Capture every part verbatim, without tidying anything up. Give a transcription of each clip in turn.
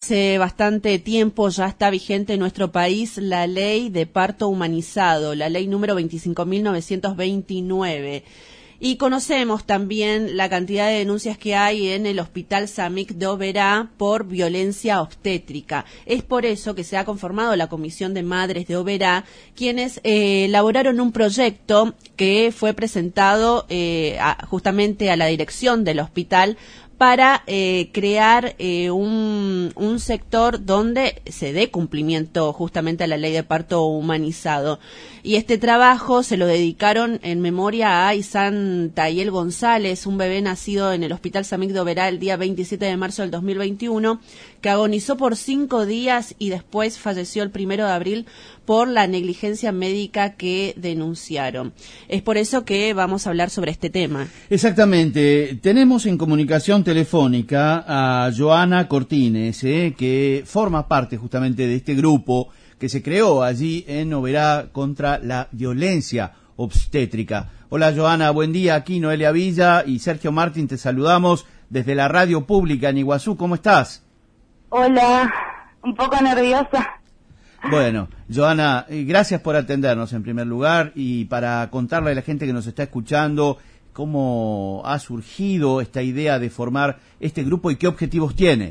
hace bastante tiempo ya está vigente en nuestro país la ley de parto humanizado, la ley número veinticinco mil novecientos veintinueve. Y conocemos también la cantidad de denuncias que hay en el Hospital Samic de Oberá por violencia obstétrica. Es por eso que se ha conformado la Comisión de Madres de Oberá, quienes eh, elaboraron un proyecto que fue presentado eh, a, justamente a la dirección del hospital para eh, crear eh, un, un sector donde se dé cumplimiento justamente a la ley de parto humanizado. Y este trabajo se lo dedicaron en memoria a Isan Tayel González, un bebé nacido en el Hospital Samic de Oberá el día veintisiete de marzo del dos mil veintiuno, que agonizó por cinco días y después falleció el primero de abril por la negligencia médica que denunciaron. Es por eso que vamos a hablar sobre este tema. Exactamente. Tenemos en comunicación telefónica a Joana Cortines, eh, que forma parte justamente de este grupo que se creó allí en Oberá contra la violencia obstétrica. Hola Joana, buen día. Aquí Noelia Villa y Sergio Martín te saludamos desde la radio pública en Iguazú. ¿Cómo estás? Hola, un poco nerviosa. Bueno, Joana, gracias por atendernos en primer lugar y para contarle a la gente que nos está escuchando cómo ha surgido esta idea de formar este grupo y qué objetivos tiene.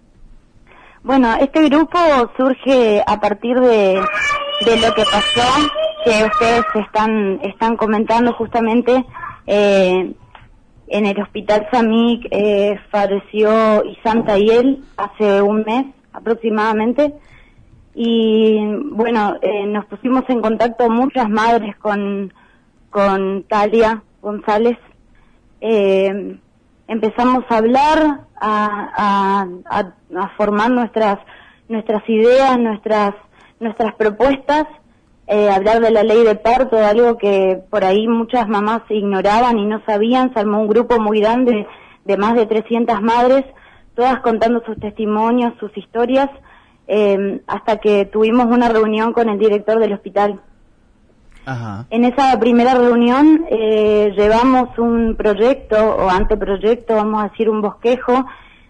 Bueno, este grupo surge a partir de, de lo que pasó, que ustedes están están comentando justamente. Eh, en el Hospital Samic eh, falleció Isan Tayel hace un mes aproximadamente. Y bueno, eh, nos pusimos en contacto muchas madres con, con Talia González. Eh, empezamos a hablar, a, a, a, a formar nuestras nuestras ideas, nuestras nuestras propuestas, eh, hablar de la ley de parto, algo que por ahí muchas mamás ignoraban y no sabían. Se armó un grupo muy grande de más de trescientas madres, todas contando sus testimonios, sus historias, eh, hasta que tuvimos una reunión con el director del hospital. Ajá. En esa primera reunión eh, llevamos un proyecto o anteproyecto, vamos a decir un bosquejo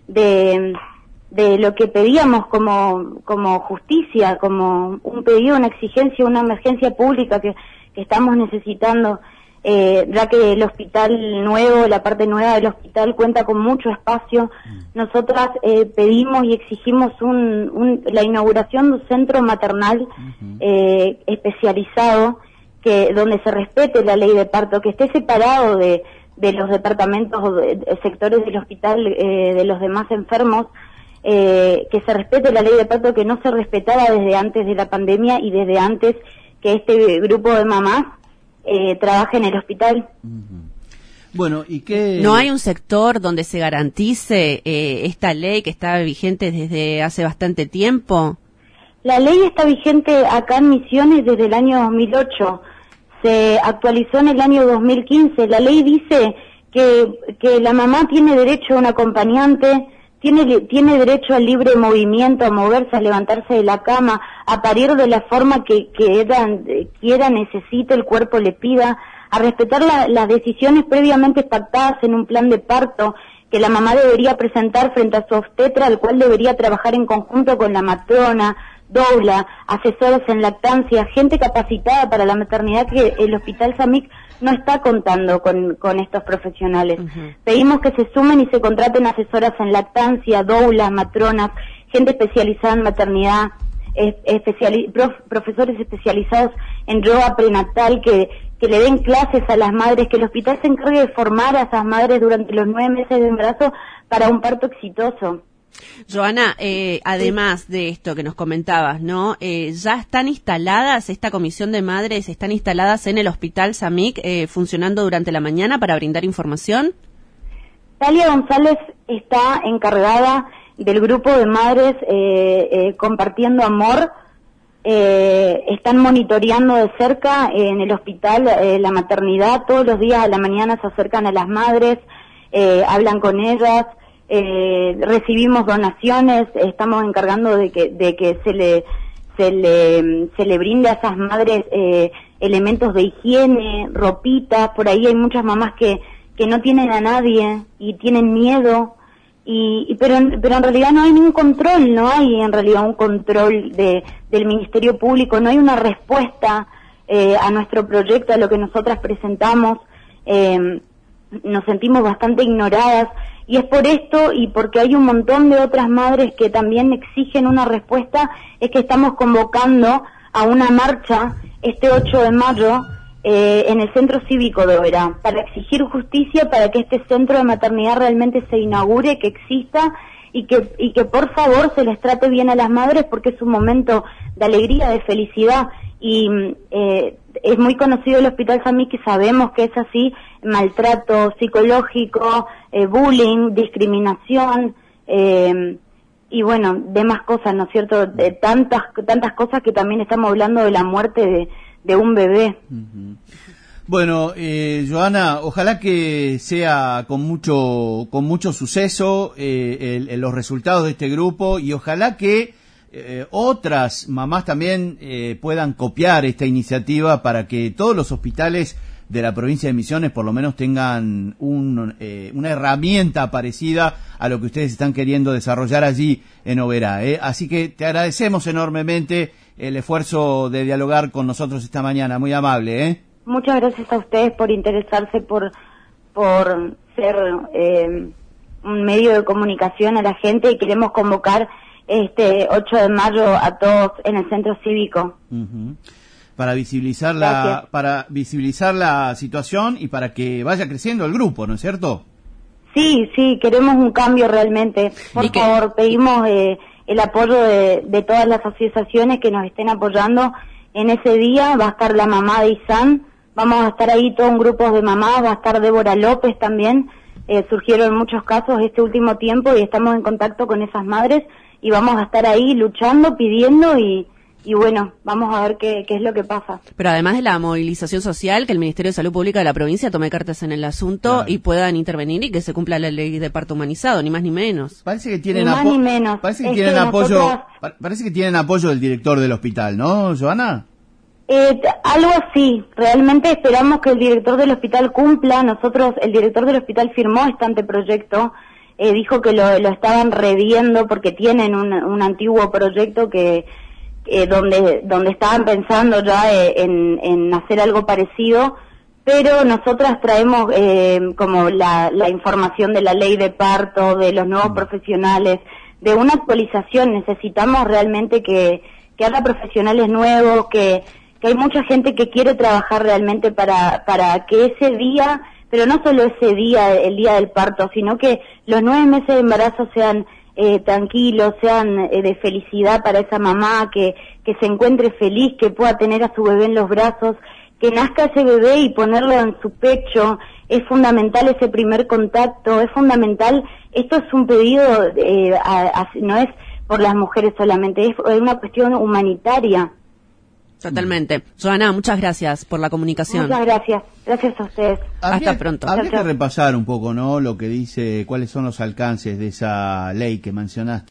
de, de lo que pedíamos como, como justicia, como un pedido, una exigencia, una emergencia pública que, que estamos necesitando, eh, ya que el hospital nuevo, la parte nueva del hospital cuenta con mucho espacio. Mm. Nosotras eh, pedimos y exigimos un, un, la inauguración de un centro maternal uh-huh. eh, especializado, que donde se respete la ley de parto, que esté separado de, de los departamentos o de, de sectores del hospital, eh, de los demás enfermos, eh, que se respete la ley de parto que no se respetaba desde antes de la pandemia y desde antes que este grupo de mamás eh, trabaje en el hospital. Uh-huh. Bueno, ¿y qué? ¿No hay un sector donde se garantice eh, esta ley que está vigente desde hace bastante tiempo? La ley está vigente acá en Misiones desde el año dos mil ocho. Se actualizó en el año dos mil quince. La ley dice que, que la mamá tiene derecho a un acompañante, tiene, tiene derecho al libre movimiento, a moverse, a levantarse de la cama, a parir de la forma que, que ella quiera, necesite, el cuerpo le pida, a respetar la, las decisiones previamente pactadas en un plan de parto que la mamá debería presentar frente a su obstetra, al cual debería trabajar en conjunto con la matrona, doula, asesores en lactancia, gente capacitada para la maternidad, que el Hospital Samic no está contando con, con estos profesionales. Uh-huh. Pedimos que se sumen y se contraten asesoras en lactancia, doulas, matronas, gente especializada en maternidad, es, especiali- prof, profesores especializados en yoga prenatal, que, que le den clases a las madres, que el hospital se encargue de formar a esas madres durante los nueve meses de embarazo para un parto exitoso. Joana, eh, además de esto que nos comentabas, ¿no? Eh, ¿ya están instaladas, esta comisión de madres, están instaladas en el Hospital Samic, eh, funcionando durante la mañana para brindar información? Talia González está encargada del grupo de madres eh, eh, compartiendo amor. Eh, están monitoreando de cerca eh, en el hospital eh, la maternidad. Todos los días a la mañana se acercan a las madres, eh, hablan con ellas. Eh, recibimos donaciones, estamos encargando de que de que se le se le se le brinde a esas madres eh, elementos de higiene, ropitas. Por ahí hay muchas mamás que que no tienen a nadie y tienen miedo, y, y pero, pero en realidad no hay ningún control, no hay en realidad un control de, del Ministerio Público, no hay una respuesta eh, a nuestro proyecto, a lo que nosotras presentamos. Eh, nos sentimos bastante ignoradas, y es por esto y porque hay un montón de otras madres que también exigen una respuesta, es que estamos convocando a una marcha este ocho de mayo eh, en el Centro Cívico de Oberá, para exigir justicia, para que este centro de maternidad realmente se inaugure, que exista, y que, y que por favor se les trate bien a las madres, porque es un momento de alegría, de felicidad, y eh, es muy conocido el Hospital San Miguel, que sabemos que es así: maltrato psicológico, eh, bullying, discriminación, eh, y bueno, demás cosas, ¿no es cierto? De tantas tantas cosas, que también estamos hablando de la muerte de, de un bebé. Uh-huh. Bueno, eh, Joana, ojalá que sea con mucho con mucho suceso eh, el, el, los resultados de este grupo, y ojalá que eh, otras mamás también eh, puedan copiar esta iniciativa, para que todos los hospitales de la provincia de Misiones por lo menos tengan un, eh, una herramienta parecida a lo que ustedes están queriendo desarrollar allí en Oberá, ¿eh? Así que te agradecemos enormemente el esfuerzo de dialogar con nosotros esta mañana, muy amable, ¿eh? Muchas gracias a ustedes por interesarse, por por ser eh, un medio de comunicación a la gente, y queremos convocar este ocho de mayo a todos en el Centro Cívico. Uh-huh. Para visibilizar la, para visibilizar la situación y para que vaya creciendo el grupo, ¿no es cierto? Sí, sí, queremos un cambio realmente. Por favor, pedimos eh, el apoyo de, de todas las asociaciones que nos estén apoyando. En ese día va a estar la mamá de Isan, vamos a estar ahí todo un grupo de mamás, va a estar Débora López también. Eh, surgieron muchos casos este último tiempo y estamos en contacto con esas madres, y vamos a estar ahí luchando, pidiendo, y y bueno, vamos a ver qué, qué es lo que pasa. Pero además de la movilización social, que el Ministerio de Salud Pública de la provincia tome cartas en el asunto, claro, y puedan intervenir, y que se cumpla la ley de parto humanizado, ni más ni menos. Parece que tienen ni más ni menos. Parece que es tienen que apoyo, nosotras... parece que tienen apoyo del director del hospital, ¿no, Joana? Eh, algo así. Realmente esperamos que el director del hospital cumpla. Nosotros, el director del hospital firmó este anteproyecto, eh, dijo que lo, lo estaban reviendo porque tienen un, un antiguo proyecto que Eh, donde donde estaban pensando ya eh, en, en hacer algo parecido, pero nosotras traemos eh, como la, la información de la ley de parto, de los nuevos profesionales, de una actualización. Necesitamos realmente que, que haya profesionales nuevos, que, que hay mucha gente que quiere trabajar realmente para, para que ese día, pero no solo ese día, el día del parto, sino que los nueve meses de embarazo sean Eh, tranquilos, sean eh, de felicidad para esa mamá, que, que se encuentre feliz, que pueda tener a su bebé en los brazos, que nazca ese bebé y ponerlo en su pecho. Es fundamental ese primer contacto, es fundamental. Esto es un pedido, eh, a, a, no es por las mujeres solamente, es una cuestión humanitaria. Totalmente. Joana, muchas gracias por la comunicación. Muchas gracias. Gracias a ustedes. Habría, Hasta pronto. Habría que repasar un poco, ¿no?, lo que dice, cuáles son los alcances de esa ley que mencionaste.